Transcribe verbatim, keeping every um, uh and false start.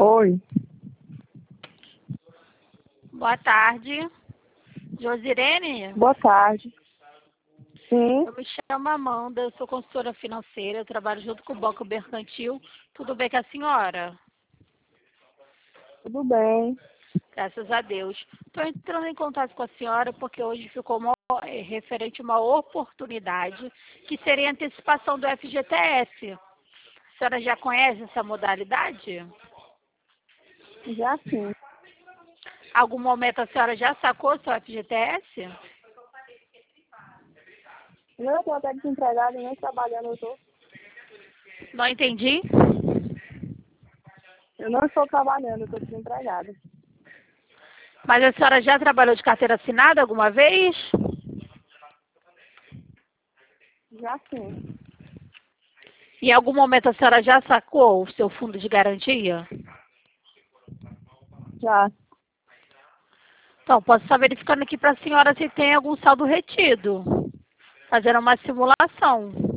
Oi, Boa tarde. Josirene, boa tarde. Sim, eu me chamo Amanda, eu sou consultora financeira, eu trabalho junto com o Banco Mercantil. Tudo bem com a senhora? tudo bem. Graças a Deus. Estou entrando em contato com a senhora porque hoje ficou uma, eh, referente a uma oportunidade que seria a antecipação do F G T S. A senhora já conhece essa modalidade? Já sim. Algum momento a senhora já sacou seu F G T S? Não, eu estou até desempregada, nem trabalhando eu estou. Não entendi. Eu não estou trabalhando, eu estou desempregada. Mas a senhora já trabalhou de carteira assinada alguma vez? Já sim. Em algum momento a senhora já sacou o seu fundo de garantia? Já. Então, posso estar verificando aqui para a senhora se tem algum saldo retido. Fazendo uma simulação.